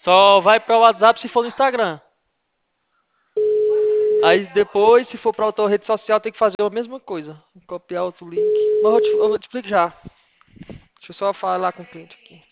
Só vai para o WhatsApp se for no Instagram. Aí depois, se for para outra rede social, tem que fazer a mesma coisa. Copiar outro link. Mas eu te explico já. Deixa eu só falar com o cliente aqui.